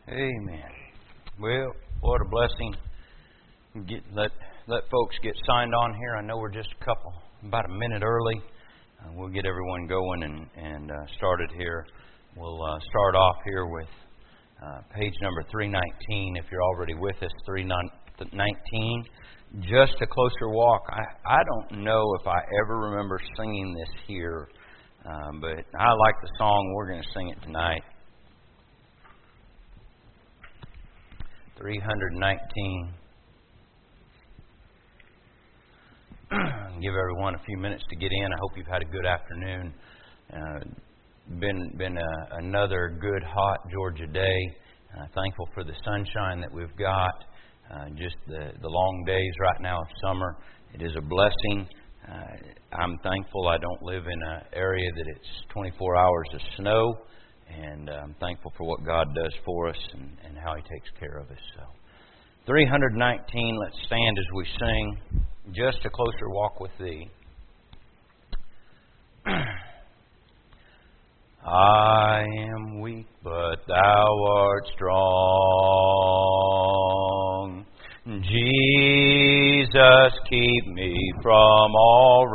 Amen. Well, what a blessing. Let folks get signed on here. I know we're just about a minute early. We'll get everyone going and started here. We'll start off here with page number 319. If you're already with us, 319. Just a Closer Walk. I don't know if I ever remember singing this here, but I like the song. We're going to sing it tonight. 319. Give everyone a few minutes to get in. I hope you've had a good afternoon. Been another good, hot Georgia day. Thankful for the sunshine that we've got. Just the long days right now of summer. It is a blessing. I'm thankful I don't live in an area that it's 24 hours of snow. And I'm thankful for what God does for us and how He takes care of us. So, 319, let's stand as we sing, Just a Closer Walk with Thee. I am weak, but Thou art strong. Jesus, keep me from all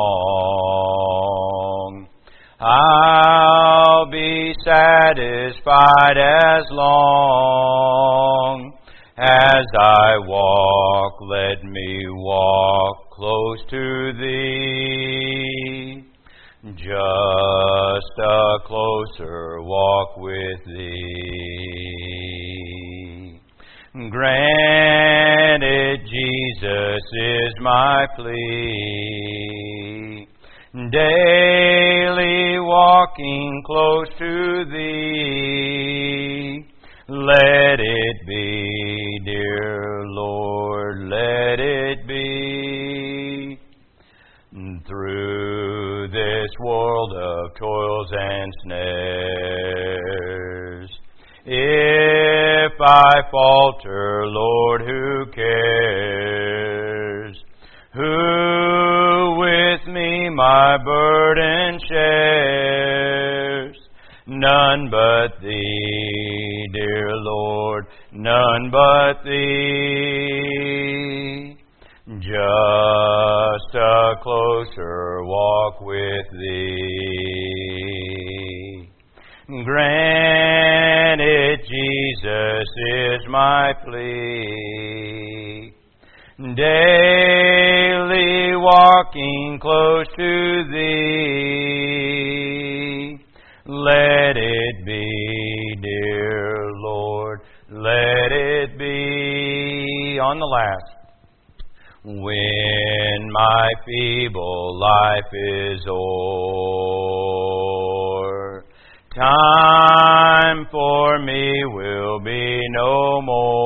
wrong. I'll be satisfied as long as I walk. Let me walk close to Thee. Just a closer walk with Thee. Granted, Jesus is my plea. Daily walking close to Thee. Let it be, dear Lord, let it be. Through this world of toils and snares, if I falter, Lord, who cares? Who with me my burden shares? None but Thee, dear Lord, none but Thee. Just a closer walk with Thee. Granted, Jesus is my plea. Daily walking close to Thee. Let it be, dear Lord, let it be. On the last. When my feeble life is o'er, time for me will be no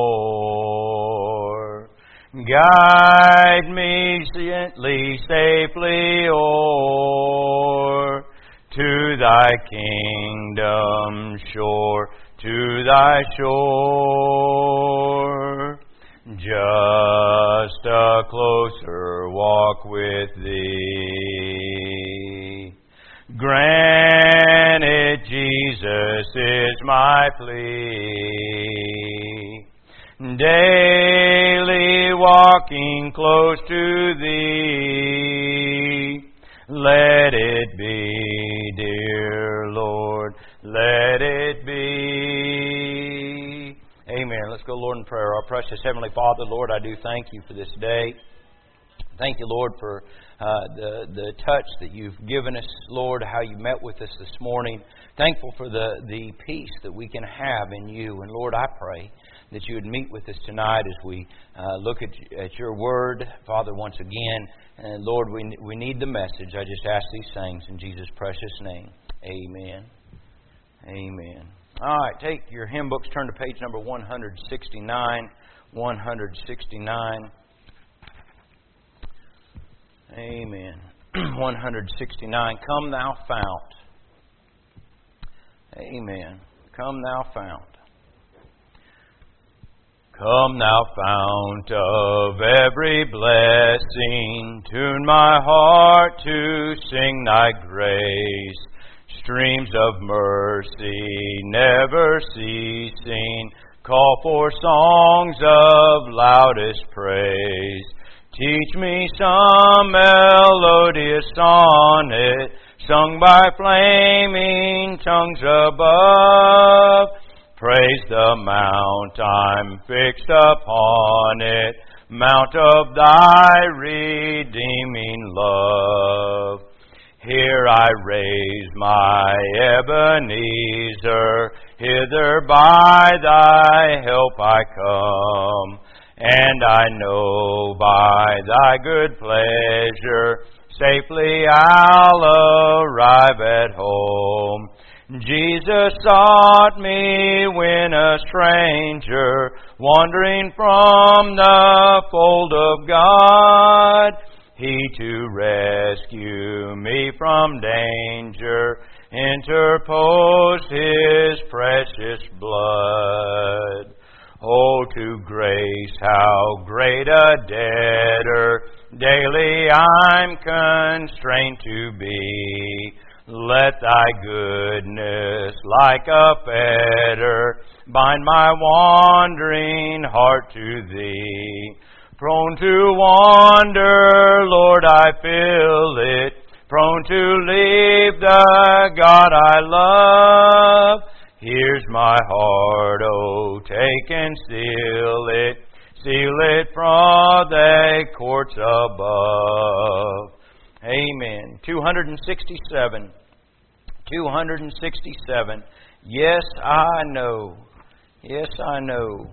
more. Guide me gently, safely o'er to Thy kingdom shore, to Thy shore. Just a closer walk with Thee. Granted, Jesus is my plea. Daily walking close to Thee. Let it be, dear Lord, let it be. Amen. Let's go, Lord, in prayer. Our precious Heavenly Father, Lord, I do thank You for this day. Thank You, Lord, for the touch that You've given us, Lord, how You met with us this morning. Thankful for the peace that we can have in You. And, Lord, I pray that You would meet with us tonight as we look at Your Word, Father, once again. And, Lord, we need the message. I just ask these things in Jesus' precious name. Amen. Amen. All right, take your hymn books, turn to page number 169. 169. Amen. 169. Come Thou Fount. Amen. Come Thou Fount. Come Thou Fount of every blessing, tune my heart to sing Thy grace. Streams of mercy never ceasing, call for songs of loudest praise. Teach me some melodious sonnet, sung by flaming tongues above. Praise the mount I'm fixed upon it, mount of thy redeeming love. Here I raise my Ebenezer, hither by thy help I come. And I know by thy good pleasure, safely I'll arrive at home. Jesus sought me when a stranger, wandering from the fold of God. He to rescue me from danger, interposed His precious blood. Oh, to grace how great a debtor daily I'm constrained to be. Let thy goodness like a fetter bind my wandering heart to thee. Prone to wander, Lord, I feel it. Prone to leave the God I love. Here's my heart, oh, take and seal it from thy courts above. Amen. 267. 267. Yes, I know. Yes, I know.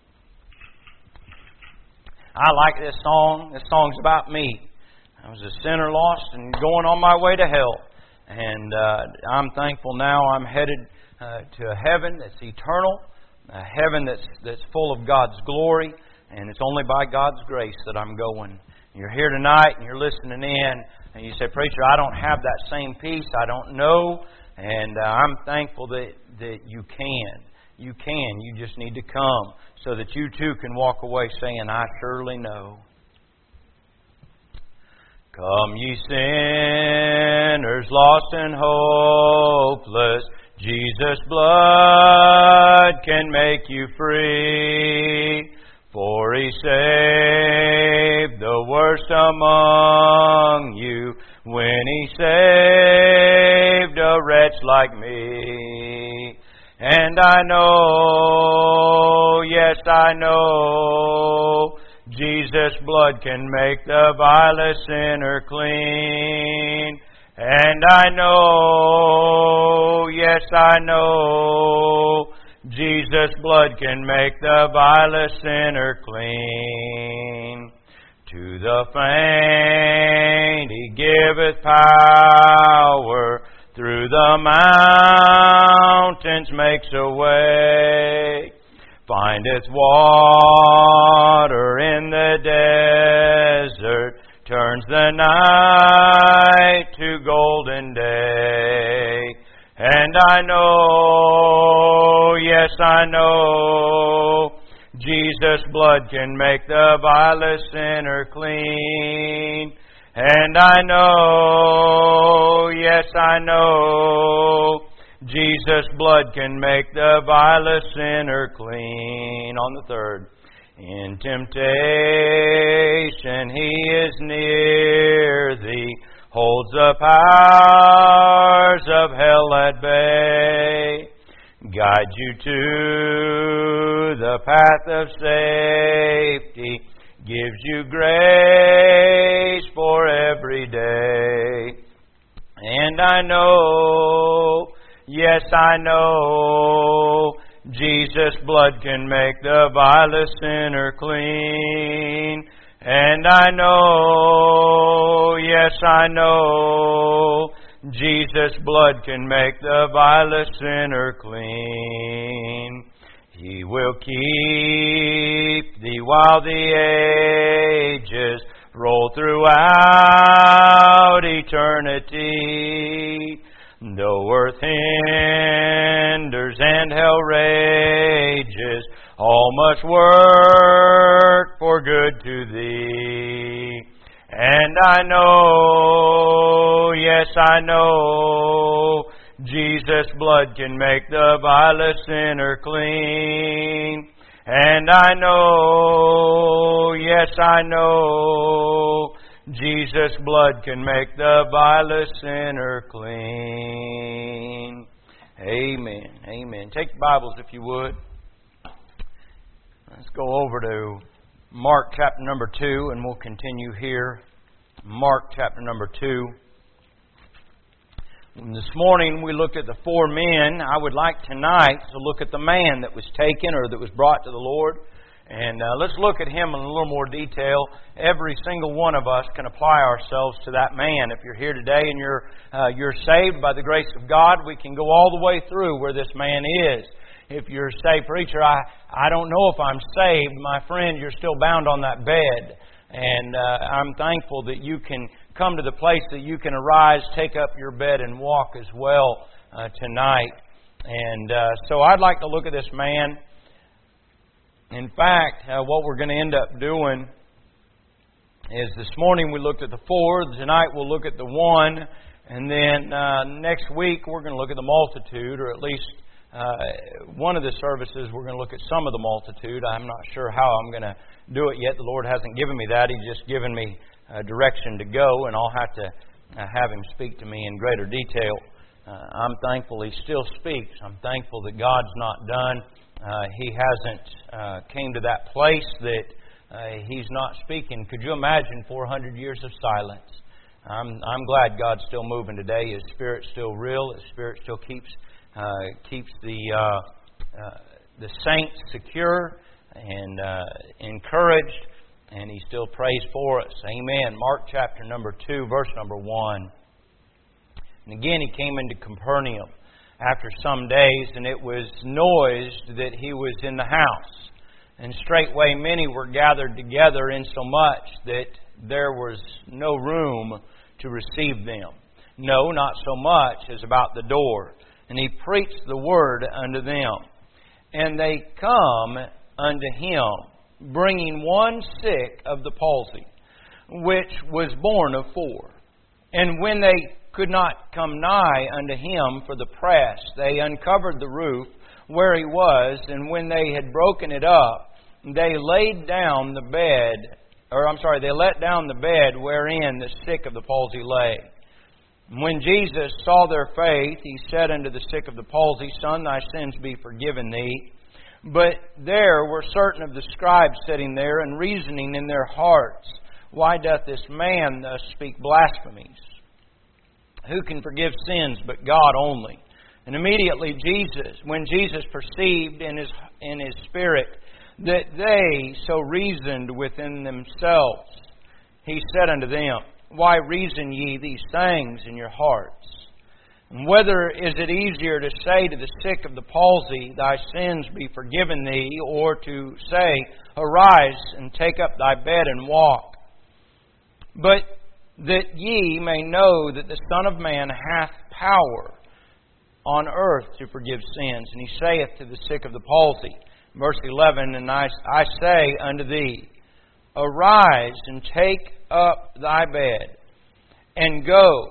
I like this song. This song's about me. I was a sinner lost and going on my way to hell. And I'm thankful now I'm headed to a heaven that's eternal, a heaven that's full of God's glory, and it's only by God's grace that I'm going. You're here tonight and you're listening in, and you say, Preacher, I don't have that same peace. I don't know. And I'm thankful that you can. You can. You just need to come so that you too can walk away saying, I surely know. Come ye sinners, lost and hopeless, Jesus' blood can make you free. For He saved the worst among you when He saved a wretch like me. And I know, yes I know, Jesus' blood can make the vilest sinner clean. And I know, yes I know, Jesus' blood can make the vilest sinner clean. To the faint He giveth power, through the mountains makes a way. Findeth water in the desert, turns the night to golden day. And I know, yes I know, Jesus' blood can make the vilest sinner clean. And I know, yes I know, Jesus' blood can make the vilest sinner clean. On the third. In temptation He is near thee, holds the powers of hell at bay, guides you to the path of safety, gives you grace for every day. And I know, yes I know, Jesus' blood can make the vilest sinner clean. And I know, yes I know, Jesus' blood can make the vilest sinner clean. He will keep thee while the ages roll throughout eternity. Though earth hinders and hell rages, all must work for good to thee. And I know, yes I know, Jesus' blood can make the vilest sinner clean. And I know, yes I know, Jesus' blood can make the vilest sinner clean. Amen. Amen. Take your Bibles if you would. Let's go over to Mark chapter number 2 and we'll continue here. Mark chapter number 2. This morning we looked at the 4 men. I would like tonight to look at the man that was taken or that was brought to the Lord. And let's look at him in a little more detail. Every single one of us can apply ourselves to that man. If you're here today and you're saved by the grace of God, we can go all the way through where this man is. If you're say, preacher, I don't know if I'm saved, my friend, you're still bound on that bed. And I'm thankful that you can come to the place that you can arise, take up your bed, and walk as well tonight. And so I'd like to look at this man. In fact, what we're going to end up doing is this morning we looked at the 4. Tonight we'll look at the 1. And then next week we're going to look at the multitude, or at least one of the services we're going to look at some of the multitude. I'm not sure how I'm going to do it yet. The Lord hasn't given me that. He's just given me direction to go, and I'll have to have Him speak to me in greater detail. I'm thankful He still speaks. I'm thankful that God's not done. He hasn't came to that place that He's not speaking. Could you imagine 400 years of silence? I'm glad God's still moving today. His Spirit's still real. His Spirit still keeps the saints secure and encouraged, and He still prays for us. Amen. Mark chapter number 2, verse number 1. And again He came into Capernaum after some days, and it was noised that He was in the house. And straightway many were gathered together, insomuch that there was no room to receive them. No, not so much as about the door. And He preached the word unto them. And they come unto Him, bringing one sick of the palsy, which was born of 4. And when they could not come nigh unto Him for the press, they uncovered the roof where He was, and when they had broken it up, they let down the bed wherein the sick of the palsy lay. When Jesus saw their faith, He said unto the sick of the palsy, Son, thy sins be forgiven thee. But there were certain of the scribes sitting there, and reasoning in their hearts, Why doth this man thus speak blasphemies? Who can forgive sins but God only? And immediately when Jesus perceived in his spirit that they so reasoned within themselves, He said unto them, Why reason ye these things in your hearts? And whether is it easier to say to the sick of the palsy, Thy sins be forgiven thee, or to say, Arise and take up thy bed and walk? But that ye may know that the Son of Man hath power on earth to forgive sins. And He saith to the sick of the palsy, verse 11, And I say unto thee, Arise and take up thy bed, and go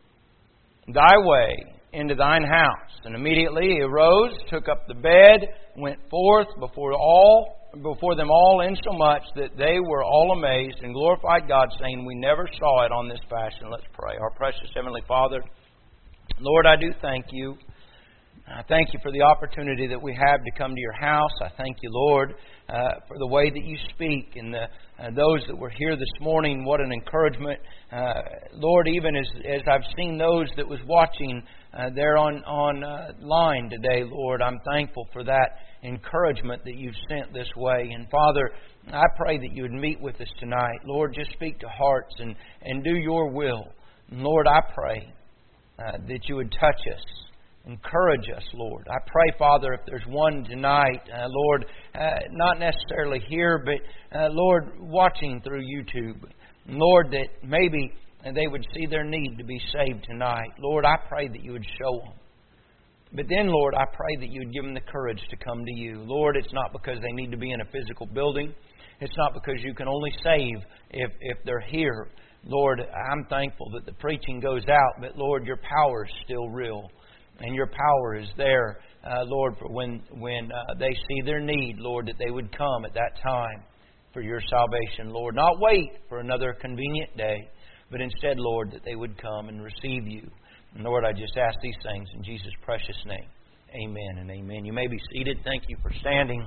thy way into thine house. And immediately he arose, took up the bed, went forth before them all, insomuch that they were all amazed, and glorified God, saying, We never saw it on this fashion. Let's pray. Our precious Heavenly Father, Lord, I do thank You. I thank You for the opportunity that we have to come to Your house. I thank You, Lord, for the way that You speak, and those that were here this morning, what an encouragement. Lord, even as I've seen those that was watching there online today, Lord, I'm thankful for that encouragement that You've sent this way. And Father, I pray that You would meet with us tonight. Lord, just speak to hearts and do Your will. And Lord, I pray that You would touch us. Encourage us, Lord. I pray, Father, if there's one tonight, Lord, not necessarily here, but Lord, watching through YouTube, Lord, that maybe they would see their need to be saved tonight. Lord, I pray that You would show them. But then, Lord, I pray that You would give them the courage to come to You. Lord, it's not because they need to be in a physical building. It's not because You can only save if they're here. Lord, I'm thankful that the preaching goes out, but Lord, Your power is still real. And Your power is there, Lord, for when they see their need, Lord, that they would come at that time for Your salvation, Lord. Not wait for another convenient day, but instead, Lord, that they would come and receive You. And Lord, I just ask these things in Jesus' precious name. Amen and amen. You may be seated. Thank you for standing.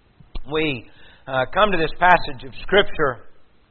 We come to this passage of Scripture,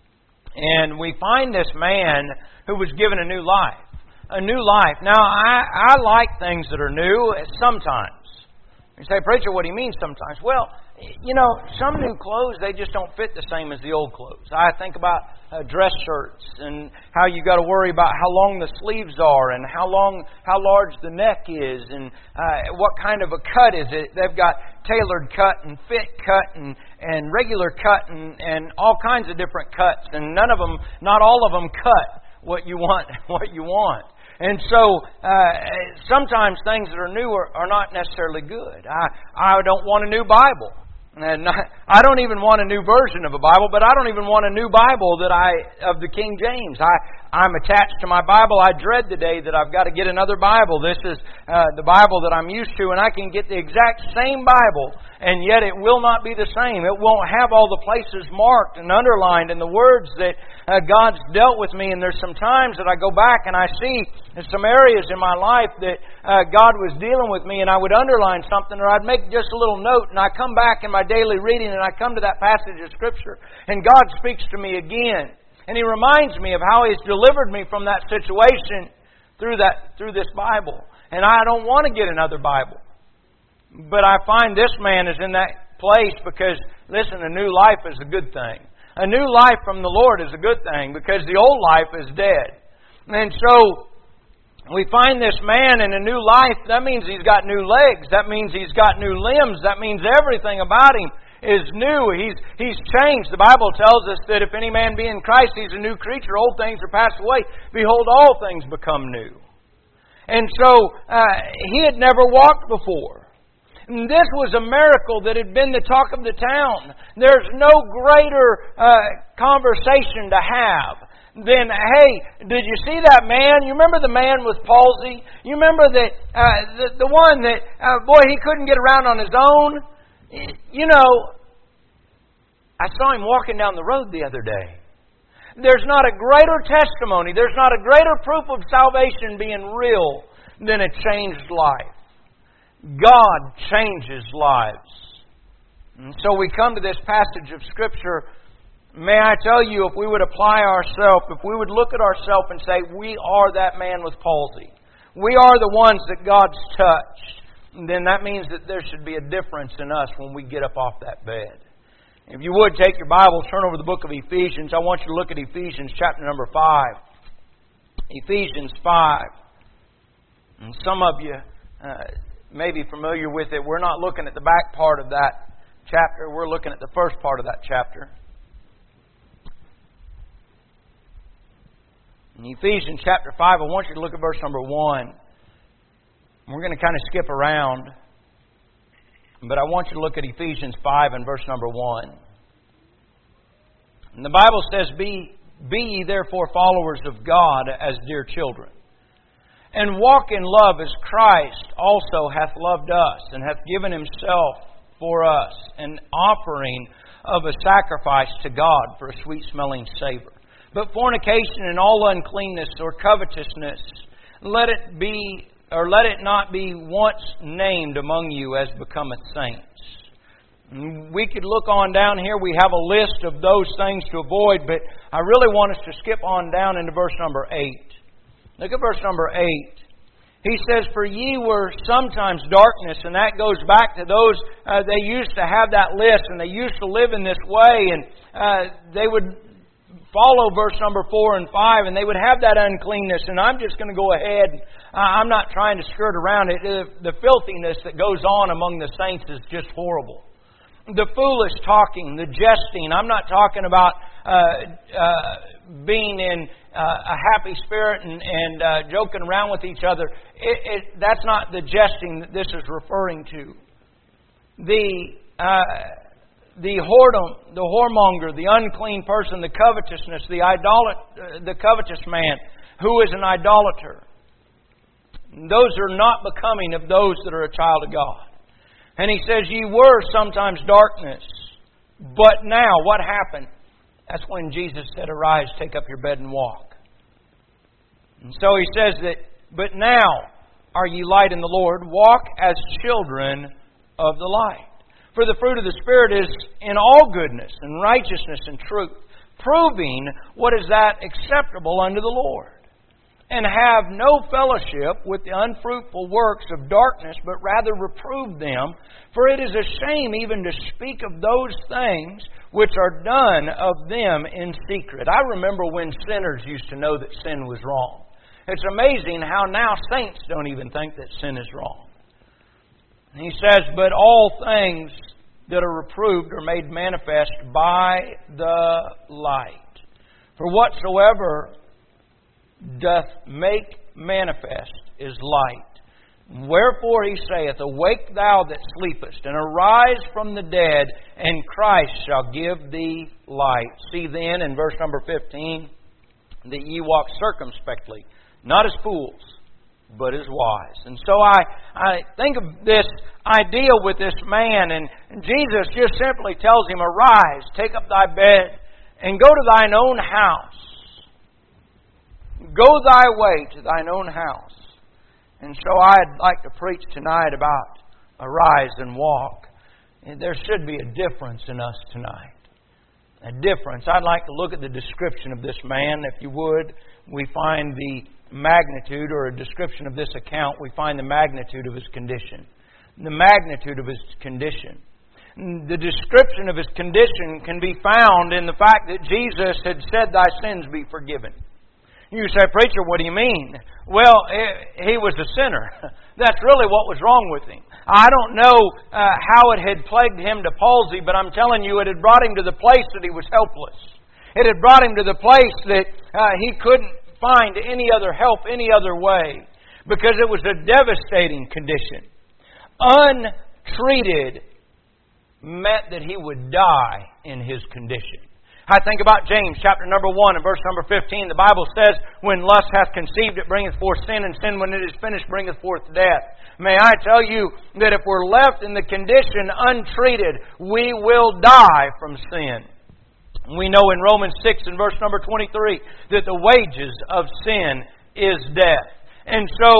and we find this man who was given a new life. A new life. Now, I like things that are new sometimes. You say, preacher, what do you mean sometimes? Well, you know, some new clothes, they just don't fit the same as the old clothes. I think about dress shirts and how you got to worry about how long the sleeves are and how large the neck is and what kind of a cut is it. They've got tailored cut and fit cut and regular cut and all kinds of different cuts, and not all of them cut what you want. And so, sometimes things that are new are not necessarily good. I don't want a new Bible. And I don't even want a new version of a Bible, but I don't even want a new Bible of the King James. I'm attached to my Bible. I dread the day that I've got to get another Bible. This is the Bible that I'm used to, and I can get the exact same Bible, and yet it will not be the same. It won't have all the places marked and underlined and the words that God's dealt with me. And there's some times that I go back and I see some areas in my life that God was dealing with me, and I would underline something, or I'd make just a little note, and I come back in my daily reading and I come to that passage of Scripture, and God speaks to me again. And He reminds me of how He's delivered me from that situation through this Bible. And I don't want to get another Bible. But I find this man is in that place because, listen, a new life is a good thing. A new life from the Lord is a good thing because the old life is dead. And so we find this man in a new life. That means he's got new legs. That means he's got new limbs. That means everything about him is new. He's changed. The Bible tells us that if any man be in Christ, he's a new creature. Old things are passed away. Behold, all things become new. And so he had never walked before. And this was a miracle that had been the talk of the town. There's no greater conversation to have than, hey, did you see that man? You remember the man with palsy? You remember that the one that, boy, he couldn't get around on his own? You know, I saw him walking down the road the other day. There's not a greater testimony, there's not a greater proof of salvation being real than a changed life. God changes lives. And so we come to this passage of Scripture. May I tell you, if we would apply ourselves, if we would look at ourselves and say, we are that man with palsy. We are the ones that God's touched. Then that means that there should be a difference in us when we get up off that bed. If you would, take your Bible, turn over the book of Ephesians. I want you to look at Ephesians chapter number 5. Ephesians 5. And some of you may be familiar with it. We're not looking at the back part of that chapter. We're looking at the first part of that chapter. In Ephesians chapter 5, I want you to look at verse number 1. We're going to kind of skip around, but I want you to look at Ephesians 5 and verse number 1. And the Bible says, Be ye therefore followers of God as dear children, and walk in love as Christ also hath loved us, and hath given Himself for us, an offering of a sacrifice to God for a sweet-smelling savor. But fornication and all uncleanness or covetousness, let it not be once named among you as becometh saints. We could look on down here. We have a list of those things to avoid, but I really want us to skip on down into verse number 8. Look at verse number 8. He says, For ye were sometimes darkness, and that goes back to those, they used to have that list, and they used to live in this way, and they would follow verse number 4 and 5, and they would have that uncleanness. And I'm just going to go ahead. I'm not trying to skirt around it. The filthiness that goes on among the saints is just horrible. The foolish talking, the jesting. I'm not talking about being in a happy spirit and joking around with each other. That's not the jesting that this is referring to. The whoredom, the whoremonger, the unclean person, the covetousness, the covetous man who is an idolater. Those are not becoming of those that are a child of God. And He says, ye were sometimes darkness, but now, what happened? That's when Jesus said, arise, take up your bed and walk. And so He says that, but now are ye light in the Lord, walk as children of the light. For the fruit of the Spirit is in all goodness and righteousness and truth, proving what is that acceptable unto the Lord. And have no fellowship with the unfruitful works of darkness, but rather reprove them. For it is a shame even to speak of those things which are done of them in secret. I remember when sinners used to know that sin was wrong. It's amazing how now saints don't even think that sin is wrong. And He says, but all things that are reproved are made manifest by the light. For whatsoever doth make manifest is light. Wherefore He saith, awake thou that sleepest, and arise from the dead, and Christ shall give thee light. See then in verse number 15, that ye walk circumspectly, not as fools, but as wise. And so I think of this idea with this man, and Jesus just simply tells him, arise, take up thy bed, and go to thine own house. Go thy way to thine own house. And so I'd like to preach tonight about arise and walk. And there should be a difference in us tonight. A difference. I'd like to look at the description of this man, if you would. We find the magnitude, or a description of this account, we find the magnitude of his condition. The magnitude of his condition. The description of his condition can be found in the fact that Jesus had said, thy sins be forgiven. You say, preacher, what do you mean? Well, he was a sinner. That's really what was wrong with him. I don't know how it had plagued him to palsy, but I'm telling you, it had brought him to the place that he was helpless. It had brought him to the place that he couldn't find any other help any other way, because it was a devastating condition. Untreated meant that he would die in his condition. I think about James chapter number 1 and verse number 15. The Bible says, when lust hath conceived, it bringeth forth sin, and sin, when it is finished, bringeth forth death. May I tell you that if we're left in the condition untreated, we will die from sin. We know in Romans 6 and verse number 23 that the wages of sin is death. And so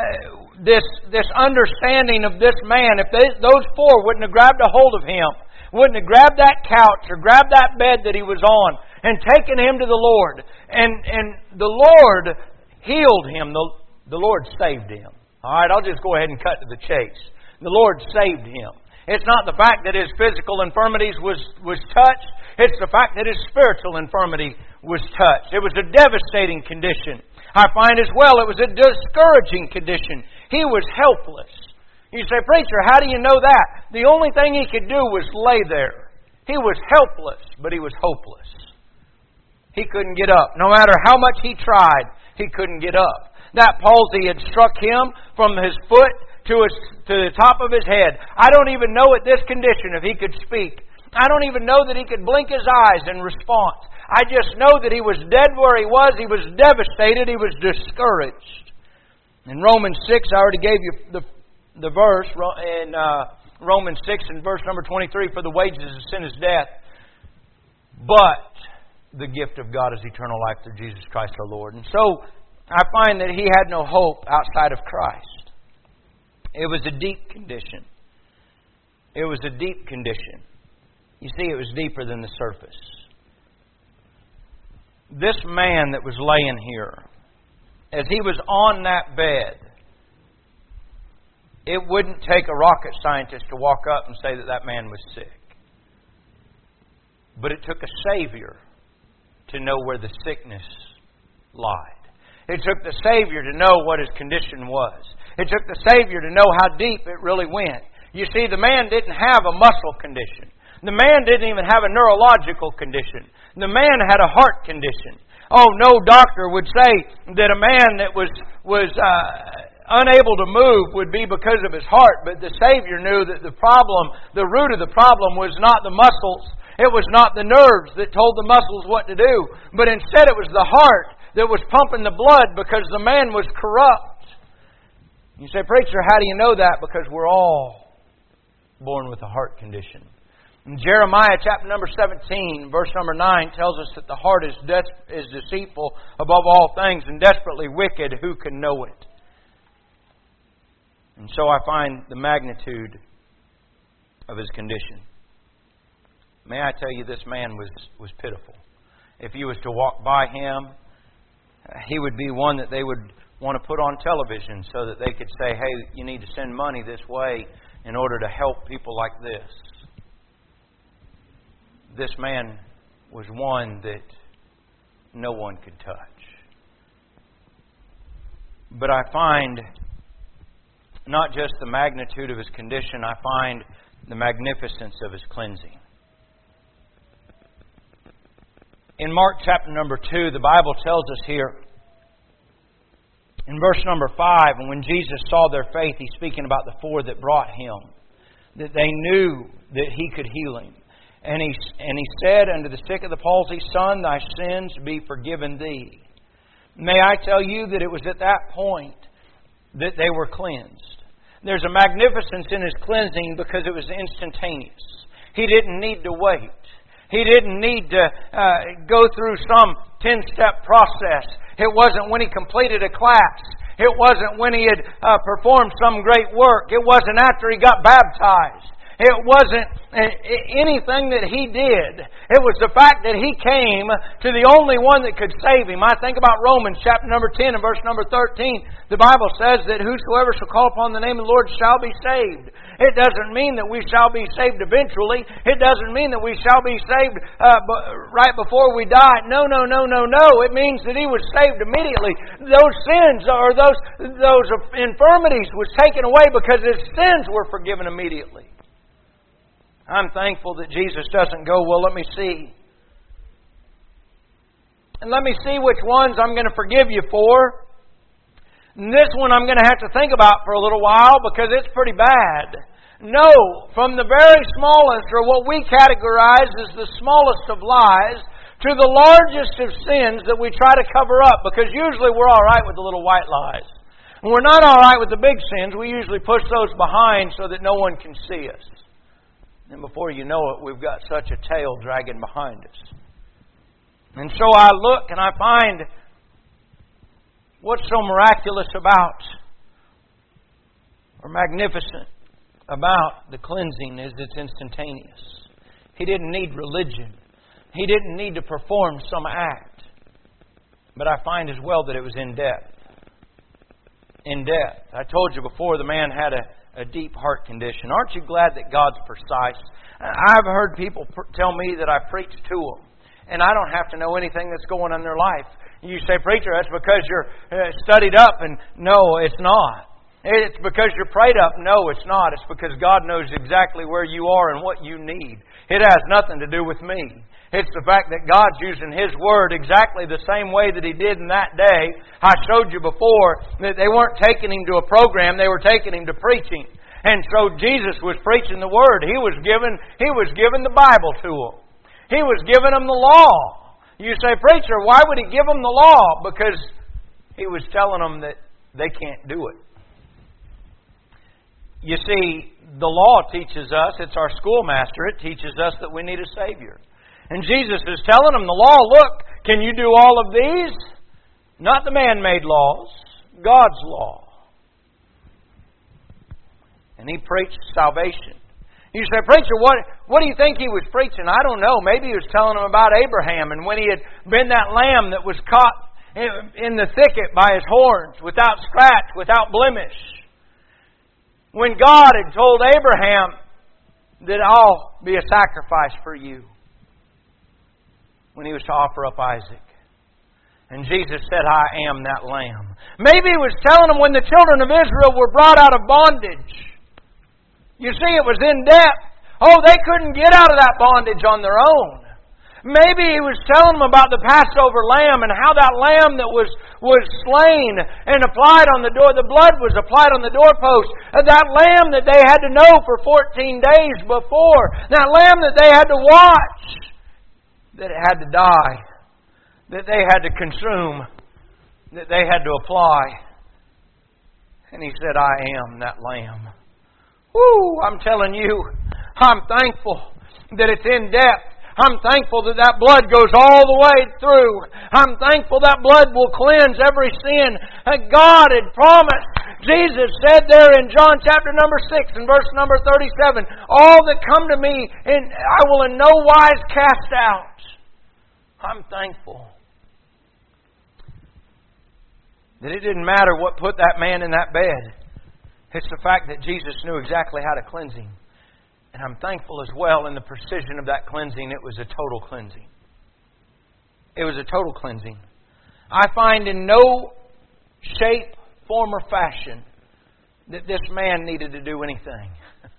this understanding of this man, if those four wouldn't have grabbed a hold of him, wouldn't have grabbed that couch or grabbed that bed that he was on and taken him to the Lord, and the Lord healed him, the Lord saved him. All right, I'll just go ahead and cut to the chase. The Lord saved him. It's not the fact that his physical infirmities was touched. It's the fact that his spiritual infirmity was touched. It was a devastating condition. I find as well it was a discouraging condition. He was helpless. You say, preacher, how do you know that? The only thing he could do was lay there. He was helpless, but he was hopeless. He couldn't get up. No matter how much he tried, he couldn't get up. That palsy had struck him from his foot to the top of his head. I don't even know at this condition if he could speak. I don't even know that he could blink his eyes in response. I just know that he was dead where he was. He was devastated. He was discouraged. In Romans 6, I already gave you the verse in Romans 6 and verse number 23, for the wages of sin is death, but the gift of God is eternal life through Jesus Christ our Lord. And so I find that he had no hope outside of Christ. It was a deep condition. It was a deep condition. You see, it was deeper than the surface. This man that was laying here, as he was on that bed, it wouldn't take a rocket scientist to walk up and say that that man was sick. But it took a Savior to know where the sickness lied. It took the Savior to know what his condition was. It took the Savior to know how deep it really went. You see, the man didn't have a muscle condition. The man didn't even have a neurological condition. The man had a heart condition. Oh, no doctor would say that a man that was unable to move would be because of his heart, but the Savior knew that the root of the problem was not the muscles. It was not the nerves that told the muscles what to do, but instead it was the heart that was pumping the blood, because the man was corrupt. You say, preacher, how do you know that? Because we're all born with a heart condition. In Jeremiah chapter number 17, verse number 9 tells us that the heart is deceitful above all things and desperately wicked. Who can know it? And so I find the magnitude of his condition. May I tell you, this man was pitiful. If you was to walk by him, he would be one that they would want to put on television so that they could say, hey, you need to send money this way in order to help people like this. This man was one that no one could touch. But I find not just the magnitude of his condition, I find the magnificence of his cleansing. In Mark chapter number 2, the Bible tells us here, in verse number 5, and when Jesus saw their faith, he's speaking about the four that brought him, that they knew that he could heal him. And he said unto the sick of the palsy, Son, thy sins be forgiven thee. May I tell you that it was at that point that they were cleansed. There's a magnificence in his cleansing because it was instantaneous. He didn't need to wait. He didn't need to go through some 10-step process. It wasn't when he completed a class. It wasn't when he had performed some great work. It wasn't after he got baptized. It wasn't anything that he did. It was the fact that he came to the only one that could save him. I think about Romans chapter number 10 and verse number 13. The Bible says that whosoever shall call upon the name of the Lord shall be saved. It doesn't mean that we shall be saved eventually. It doesn't mean that we shall be saved right before we die. No. It means that he was saved immediately. Those sins or those infirmities was taken away because his sins were forgiven immediately. I'm thankful that Jesus doesn't go, well, let me see. And let me see which ones I'm going to forgive you for. And this one I'm going to have to think about for a little while because it's pretty bad. No, from the very smallest, or what we categorize as the smallest of lies, to the largest of sins that we try to cover up. Because usually we're all right with the little white lies. When we're not all right with the big sins, we usually push those behind so that no one can see us. And before you know it, we've got such a tail dragging behind us. And so I look and I find what's so miraculous about, or magnificent about the cleansing is it's instantaneous. He didn't need religion. He didn't need to perform some act. But I find as well that it was in depth. In depth. I told you before the man had a deep heart condition. Aren't you glad that God's precise? I've heard people tell me that I preach to them, and I don't have to know anything that's going on in their life. You say, preacher, that's because you're studied up, and no, it's not. It's because you're prayed up. No, it's not. It's because God knows exactly where you are and what you need. It has nothing to do with me. It's the fact that God's using His Word exactly the same way that He did in that day. I showed you before that they weren't taking Him to a program, they were taking Him to preaching. And so Jesus was preaching the Word. He was given the Bible to them. He was giving them the law. You say, preacher, why would He give them the law? Because He was telling them that they can't do it. You see, the law teaches us, it's our schoolmaster, it teaches us that we need a Savior. And Jesus is telling them the law, look, can you do all of these? Not the man-made laws, God's law. And He preached salvation. You say, preacher, what do you think He was preaching? I don't know. Maybe He was telling them about Abraham and when he had been that lamb that was caught in the thicket by his horns, without scratch, without blemish. When God had told Abraham that I'll be a sacrifice for you. When he was to offer up Isaac. And Jesus said, I am that lamb. Maybe He was telling them when the children of Israel were brought out of bondage. You see, it was in depth. Oh, they couldn't get out of that bondage on their own. Maybe He was telling them about the Passover lamb and how that lamb that was slain and applied on the door, the blood was applied on the doorpost. That lamb that they had to know for 14 days before. That lamb that they had to watch. That it had to die, that they had to consume, that they had to apply. And He said, I am that Lamb. Woo! I'm telling you, I'm thankful that it's in depth. I'm thankful that that blood goes all the way through. I'm thankful that blood will cleanse every sin. God had promised. Jesus said there in John chapter number 6 and verse number 37, all that come to me, and I will in no wise cast out. I'm thankful that it didn't matter what put that man in that bed. It's the fact that Jesus knew exactly how to cleanse him. And I'm thankful as well in the precision of that cleansing, it was a total cleansing. It was a total cleansing. I find in no shape, form, or fashion that this man needed to do anything.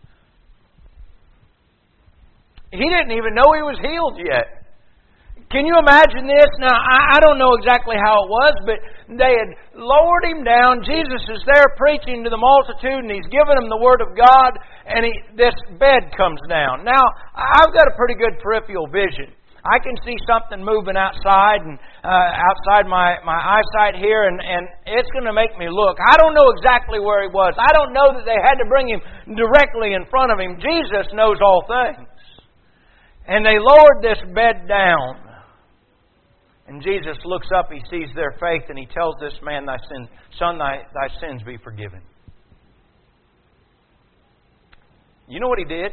He didn't even know he was healed yet. Can you imagine this? Now, I don't know exactly how it was, but they had lowered Him down. Jesus is there preaching to the multitude, and He's giving them the Word of God, and this bed comes down. Now, I've got a pretty good peripheral vision. I can see something moving outside and outside my eyesight here, and it's going to make me look. I don't know exactly where He was. I don't know that they had to bring Him directly in front of Him. Jesus knows all things. And they lowered this bed down. And Jesus looks up, He sees their faith, and He tells this man, Son, thy sins be forgiven. You know what He did?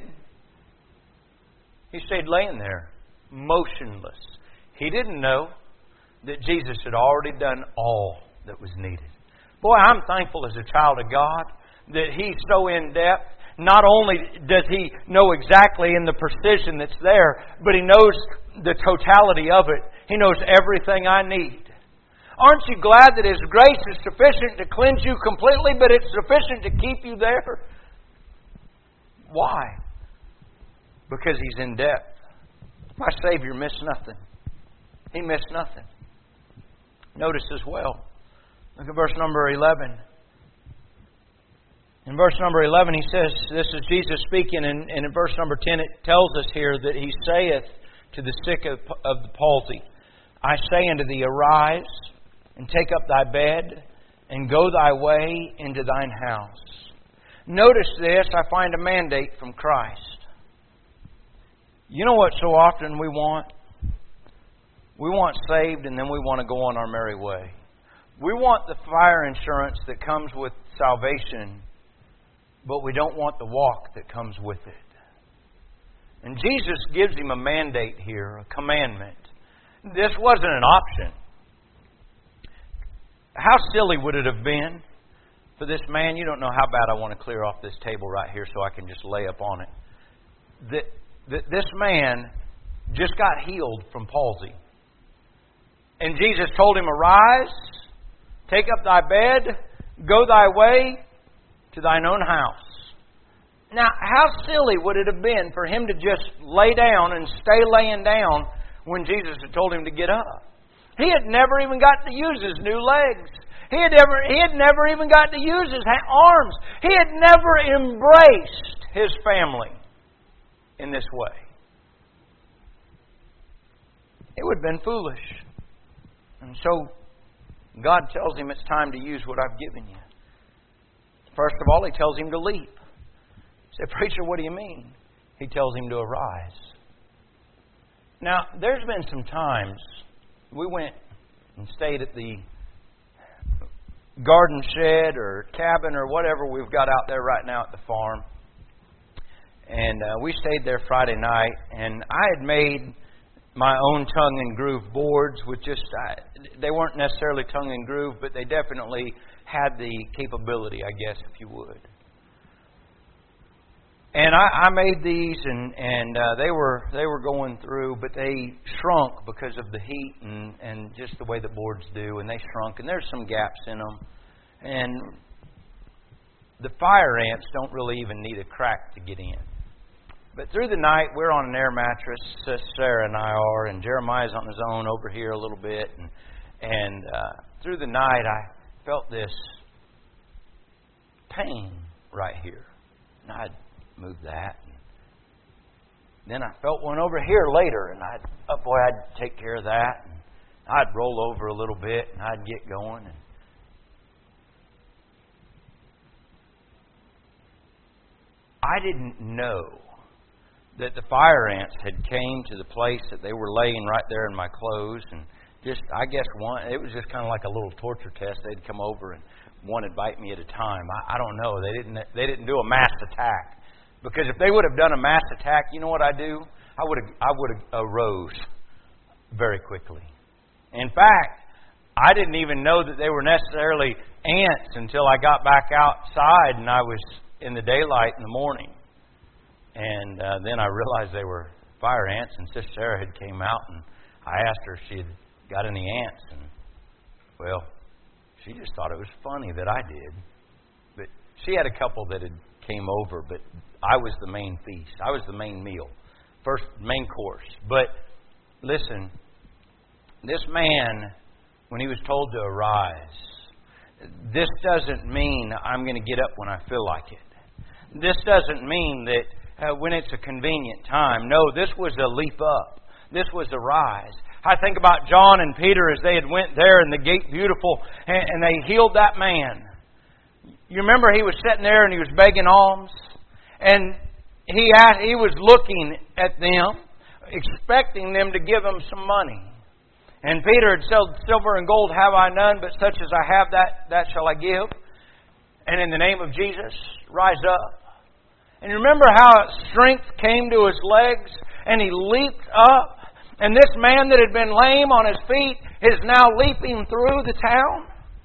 He stayed laying there, motionless. He didn't know that Jesus had already done all that was needed. Boy, I'm thankful as a child of God that He's so in depth. Not only does He know exactly in the precision that's there, but He knows the totality of it. He knows everything I need. Aren't you glad that His grace is sufficient to cleanse you completely, but it's sufficient to keep you there? Why? Because He's in depth. My Savior missed nothing. He missed nothing. Notice as well. Look at verse number 11. In verse number 11 he says, this is Jesus speaking, and in verse number 10 it tells us here that He saith to the sick of the palsy, I say unto thee, arise, and take up thy bed, and go thy way into thine house. Notice this, I find a mandate from Christ. You know what so often we want? We want saved, and then we want to go on our merry way. We want the fire insurance that comes with salvation, but we don't want the walk that comes with it. And Jesus gives him a mandate here, a commandment. This wasn't an option. How silly would it have been for this man? You don't know how bad I want to clear off this table right here so I can just lay up on it. This man just got healed from palsy. And Jesus told him, arise, take up thy bed, go thy way to thine own house. Now, how silly would it have been for him to just lay down and stay laying down when Jesus had told him to get up? He had never even got to use his new legs. He had never even got to use his arms. He had never embraced his family in this way. It would have been foolish. And so God tells him it's time to use what I've given you. First of all, He tells him to leap. Say, preacher, what do you mean? He tells him to arise. Now, there's been some times we went and stayed at the garden shed or cabin or whatever we've got out there right now at the farm. And we stayed there Friday night, and I had made my own tongue and groove boards with they weren't necessarily tongue and groove, but they definitely had the capability, I guess, if you would. And I made these, and they were going through, but they shrunk because of the heat and just the way the boards do, and they shrunk, and there's some gaps in them. And the fire ants don't really even need a crack to get in. But through the night, we're on an air mattress, Sarah and I are, and Jeremiah's on his own over here a little bit. And through the night, I felt this pain right here. And I'd move that. And then I felt one over here later, and I'd take care of that. And I'd roll over a little bit, and I'd get going. I didn't know that the fire ants had came to the place that they were laying right there in my clothes, and just, I guess it was just kind of like a little torture test. They'd come over and one would bite me at a time. I don't know. They didn't do a mass attack, because if they would have done a mass attack, you know what I do? I would have arose very quickly. In fact, I didn't even know that they were necessarily ants until I got back outside and I was in the daylight in the morning. And then I realized they were fire ants, and Sister Sarah had came out, and I asked her if she had got any ants. And, well, she just thought it was funny that I did. But she had a couple that had came over, but I was the main feast. I was the main meal, first main course. But listen, this man, when he was told to arise, this doesn't mean I'm going to get up when I feel like it. This doesn't mean that when it's a convenient time. No, this was a leap up. This was a rise. I think about John and Peter as they had went there in the gate beautiful, and they healed that man. You remember he was sitting there and he was begging alms, and he was looking at them, expecting them to give him some money. And Peter had said, "Silver and gold have I none, but such as I have, that shall I give. And in the name of Jesus, rise up." And you remember how strength came to his legs, and he leaped up. And this man that had been lame on his feet is now leaping through the town.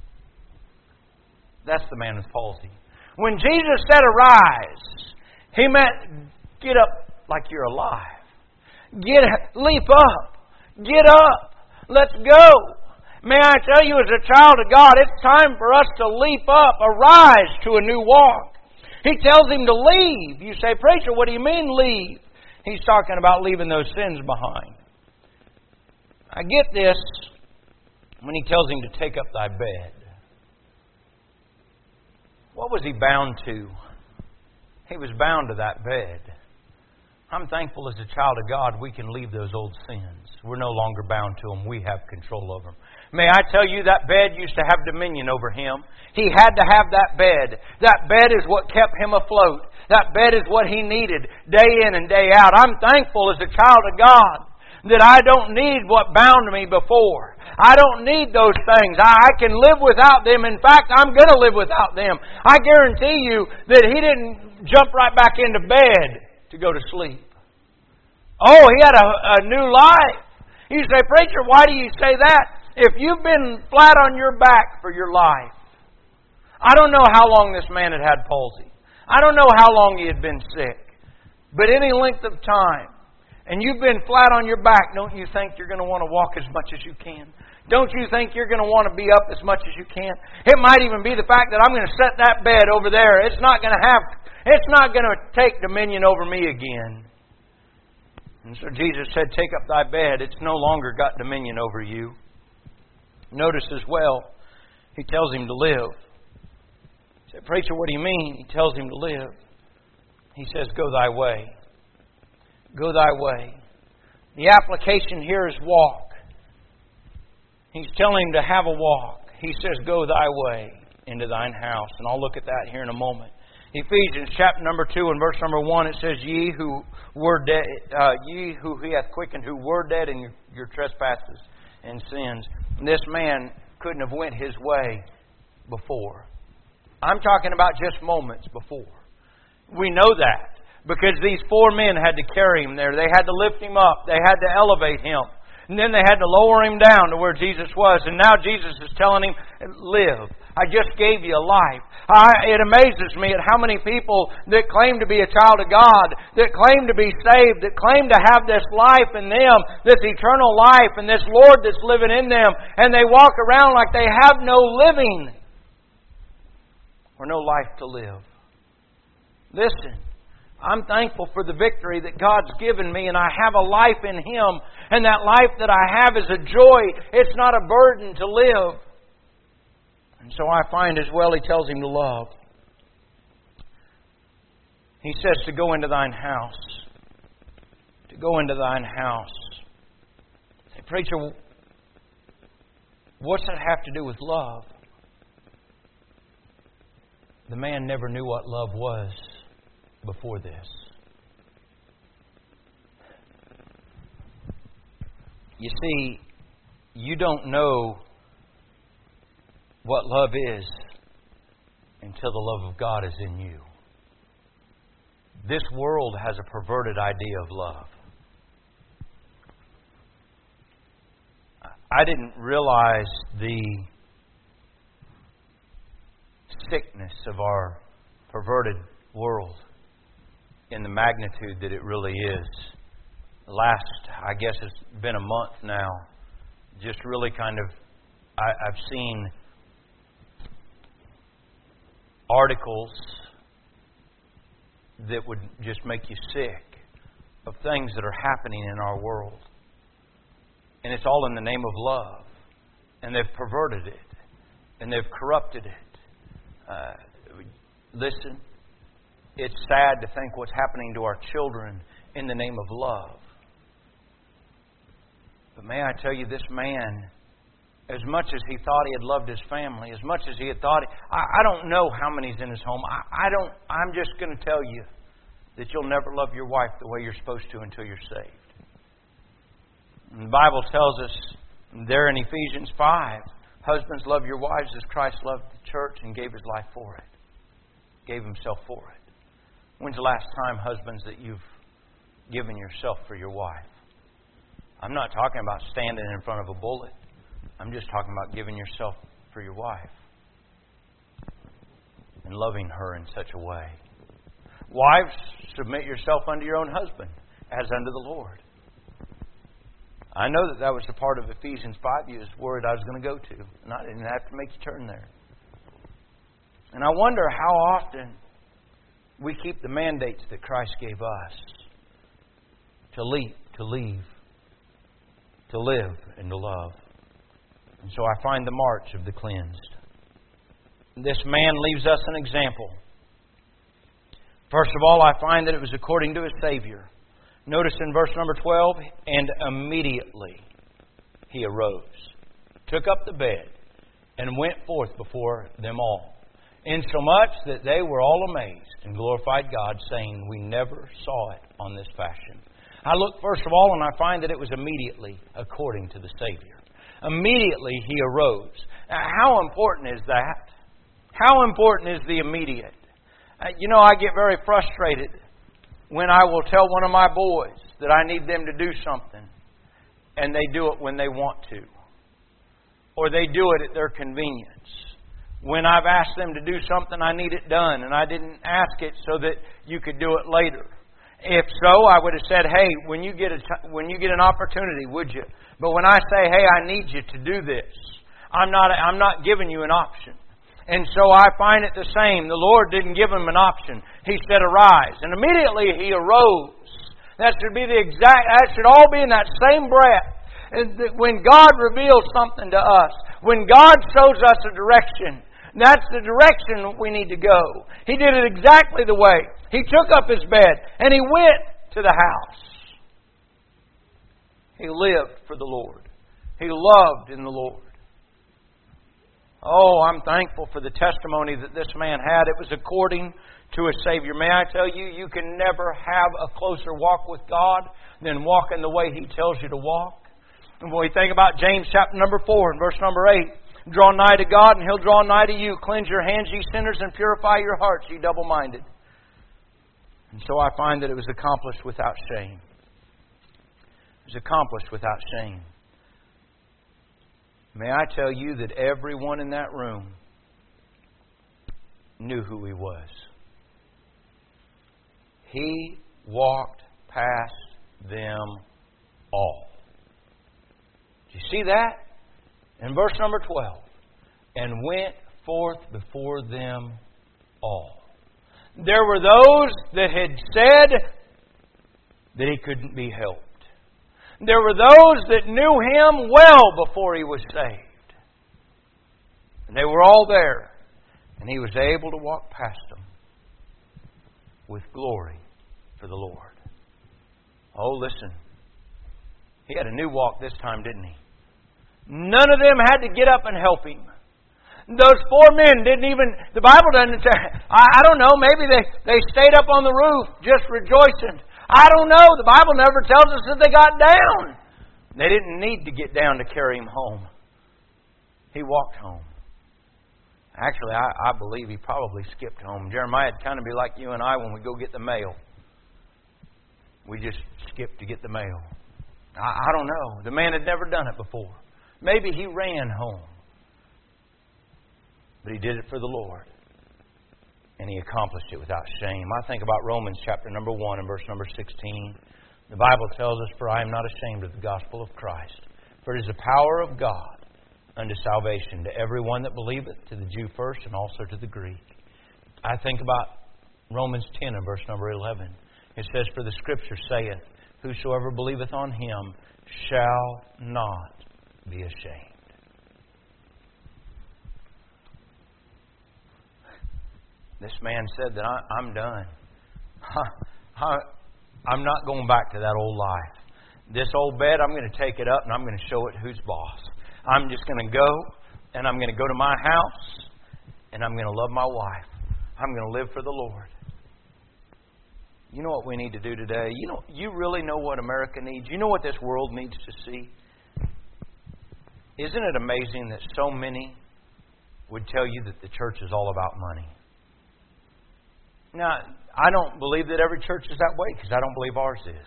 That's the man with palsy. When Jesus said arise, He meant get up like you're alive. Leap up. Get up. Let's go. May I tell you, as a child of God, it's time for us to leap up, arise to a new walk. He tells him to leave. You say, "Preacher, what do you mean leave?" He's talking about leaving those sins behind. I get this when He tells him to take up thy bed. What was he bound to? He was bound to that bed. I'm thankful as a child of God we can leave those old sins. We're no longer bound to them. We have control over them. May I tell you, that bed used to have dominion over him. He had to have that bed. That bed is what kept him afloat. That bed is what he needed day in and day out. I'm thankful as a child of God that I don't need what bound me before. I don't need those things. I can live without them. In fact, I'm going to live without them. I guarantee you that he didn't jump right back into bed to go to sleep. Oh, he had a new life. You say, "Preacher, why do you say that?" If you've been flat on your back for your life, I don't know how long this man had palsy. I don't know how long he had been sick. But any length of time, and you've been flat on your back, don't you think you're going to want to walk as much as you can? Don't you think you're going to want to be up as much as you can? It might even be the fact that I'm going to set that bed over there. It's not going to take dominion over me again. And so Jesus said, "Take up thy bed." It's no longer got dominion over you. Notice as well, He tells him to live. He said, "Preacher, what do you mean?" He tells him to live. He says, "Go thy way." Go thy way. The application here is walk. He's telling him to have a walk. He says, "Go thy way into thine house." And I'll look at that here in a moment. Ephesians chapter number 2 and verse number 1, it says, ye who He hath quickened, who were dead in your trespasses and sins. And this man couldn't have went his way before. I'm talking about just moments before. We know that because these 4 men had to carry him there. They had to lift him up. They had to elevate him. And then they had to lower him down to where Jesus was. And now Jesus is telling him, live. I just gave you a life. It amazes me at how many people that claim to be a child of God, that claim to be saved, that claim to have this life in them, this eternal life, and this Lord that's living in them, and they walk around like they have no living or no life to live. Listen. I'm thankful for the victory that God's given me, and I have a life in Him. And that life that I have is a joy. It's not a burden to live. And so I find as well He tells him to love. He says to go into thine house. To go into thine house. Say, "Preacher, what's that have to do with love?" The man never knew what love was before this. You see, you don't know what love is until the love of God is in you. This world has a perverted idea of love. I didn't realize the sickness of our perverted world in the magnitude that it really is. The last, I guess it's been a month now, just really kind of, I've seen articles that would just make you sick of things that are happening in our world. And it's all in the name of love. And they've perverted it. And they've corrupted it. Listen, it's sad to think what's happening to our children in the name of love. But may I tell you, this man, as much as he thought he had loved his family, as much as he had thought... I don't know how many's in his home. I'm just going to tell you that you'll never love your wife the way you're supposed to until you're saved. And the Bible tells us there in Ephesians 5, husbands, love your wives as Christ loved the church and gave His life for it. Gave Himself for it. When's the last time, husbands, that you've given yourself for your wife? I'm not talking about standing in front of a bullet. I'm just talking about giving yourself for your wife and loving her in such a way. Wives, submit yourself unto your own husband as unto the Lord. I know that was the part of Ephesians 5 you was worried I was going to go to. And I didn't have to make you turn there. And I wonder how often we keep the mandates that Christ gave us to leap, to leave, to live, and to love. And so I find the march of the cleansed. This man leaves us an example. First of all, I find that it was according to his Savior. Notice in verse number 12, and immediately he arose, took up the bed, and went forth before them all, insomuch that they were all amazed and glorified God, saying, we never saw it on this fashion. I look first of all, and I find that it was immediately according to the Savior. Immediately he arose. Now, how important is that? How important is the immediate? I get very frustrated when I will tell one of my boys that I need them to do something, and they do it when they want to. Or they do it at their convenience. When I've asked them to do something, I need it done, and I didn't ask it so that you could do it later. If so, I would have said, hey, when you get an opportunity, would you? But when I say, hey, I need you to do this, I'm not giving you an option. And so I find it the same. The Lord didn't give him an option. He said, arise. And immediately he arose. That should all be in that same breath. And when God reveals something to us, when God shows us a direction, that's the direction we need to go. He did it exactly the way. He took up his bed and he went to the house. He lived for the Lord. He loved in the Lord. Oh, I'm thankful for the testimony that this man had. It was according to his Savior. May I tell you, you can never have a closer walk with God than walking the way He tells you to walk. And when we think about James chapter number 4 and verse number 8, draw nigh to God and He'll draw nigh to you. Cleanse your hands, ye sinners, and purify your hearts, ye double-minded. And so I find that it was accomplished without shame. It was accomplished without shame. May I tell you that everyone in that room knew who he was. He walked past them all. Do you see that? In verse number 12. And went forth before them all. There were those that had said that he couldn't be helped. There were those that knew him well before he was saved. And they were all there. And he was able to walk past them with glory for the Lord. Oh, listen. He had a new walk this time, didn't he? None of them had to get up and help him. Those 4 men didn't even, the Bible doesn't say, I don't know, maybe they stayed up on the roof just rejoicing. I don't know. The Bible never tells us that they got down. They didn't need to get down to carry him home. He walked home. Actually, I believe he probably skipped home. Jeremiah would kind of be like you and I when we go get the mail. We just skip to get the mail. I don't know. The man had never done it before. Maybe he ran home. But he did it for the Lord. And he accomplished it without shame. I think about Romans chapter number 1 and verse number 16. The Bible tells us, "For I am not ashamed of the gospel of Christ. For it is the power of God unto salvation to every one that believeth, to the Jew first and also to the Greek." I think about Romans 10 and verse number 11. It says, "For the Scripture saith, Whosoever believeth on Him shall not be ashamed." This man said that I'm done. I'm not going back to that old life. This old bed, I'm going to take it up and I'm going to show it who's boss. I'm just going to go and I'm going to go to my house and I'm going to love my wife. I'm going to live for the Lord. You know what we need to do today? You really know what America needs? You know what this world needs to see? Isn't it amazing that so many would tell you that the church is all about money? Now, I don't believe that every church is that way because I don't believe ours is.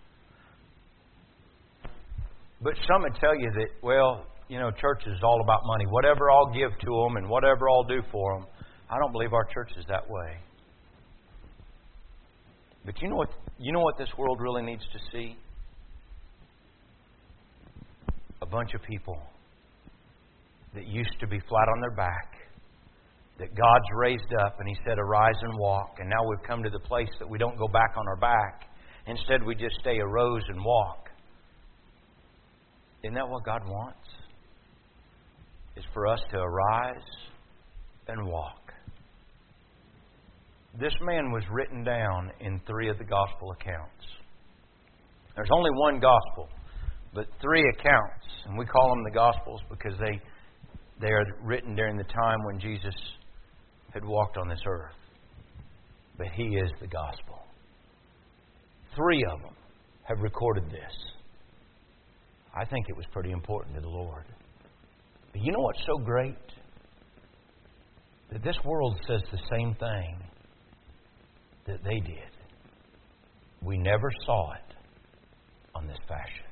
But some would tell you that, church is all about money. Whatever I'll give to them and whatever I'll do for them. I don't believe our church is that way. But you know what this world really needs to see? A bunch of people that used to be flat on their back, that God's raised up and He said, "Arise and walk." And now we've come to the place that we don't go back on our back. Instead, we just stay arose and walk. Isn't that what God wants? Is for us to arise and walk. This man was written down in 3 of the gospel accounts. There's only one gospel, but 3 accounts. And we call them the gospels because they are written during the time when Jesus had walked on this earth. But He is the gospel. 3 of them have recorded this. I think it was pretty important to the Lord. But you know what's so great? That this world says the same thing that they did. We never saw it on this fashion.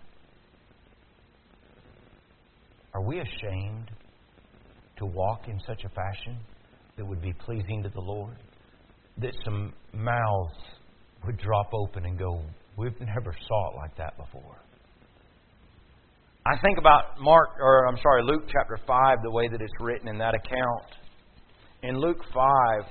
Are we ashamed to walk in such a fashion that would be pleasing to the Lord? That some mouths would drop open and go, "We've never saw it like that before." I think about Luke chapter 5, the way that it's written in that account. In Luke 5,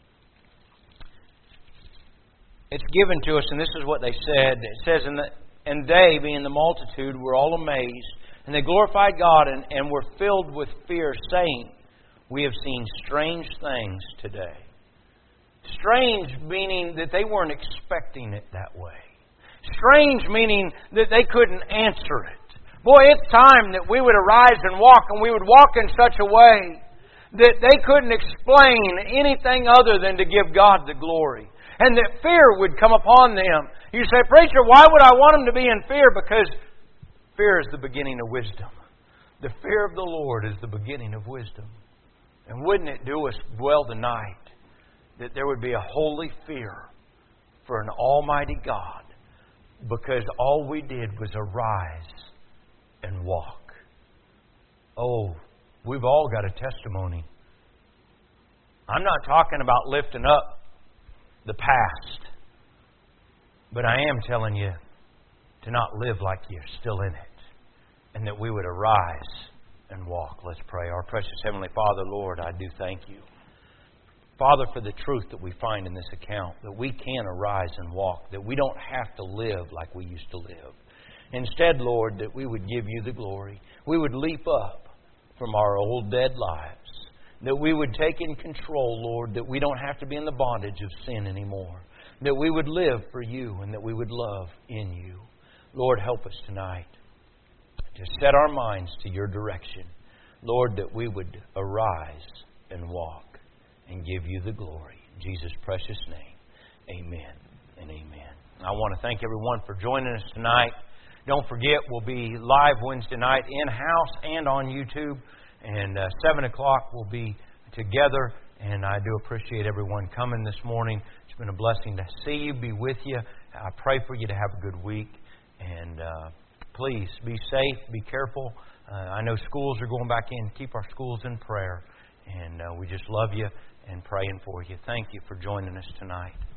it's given to us, and this is what they said. It says, and they, being the multitude, were all amazed, and they glorified God and were filled with fear, saying, "We have seen strange things today." Strange meaning that they weren't expecting it that way. Strange meaning that they couldn't answer it. Boy, it's time that we would arise and walk, and we would walk in such a way that they couldn't explain anything other than to give God the glory. And that fear would come upon them. You say, "Preacher, why would I want them to be in fear?" Because fear is the beginning of wisdom. The fear of the Lord is the beginning of wisdom. And wouldn't it do us well tonight that there would be a holy fear for an almighty God, because all we did was arise and walk. Oh, we've all got a testimony. I'm not talking about lifting up the past, but I am telling you to not live like you're still in it, and that we would arise and walk. Let's pray. Our precious Heavenly Father, Lord, I do thank You, Father, for the truth that we find in this account, that we can arise and walk, that we don't have to live like we used to live. Instead, Lord, that we would give You the glory. We would leap up from our old dead lives. That we would take in control, Lord, that we don't have to be in the bondage of sin anymore. That we would live for You and that we would love in You. Lord, help us tonight to set our minds to Your direction. Lord, that we would arise and walk and give You the glory. In Jesus' precious name, amen and amen. I want to thank everyone for joining us tonight. Don't forget, we'll be live Wednesday night in-house and on YouTube. And 7 o'clock we'll be together. And I do appreciate everyone coming this morning. It's been a blessing to see you, be with you. I pray for you to have a good week. And please be safe, be careful. I know schools are going back in. Keep our schools in prayer. And we just love you and praying for you. Thank you for joining us tonight.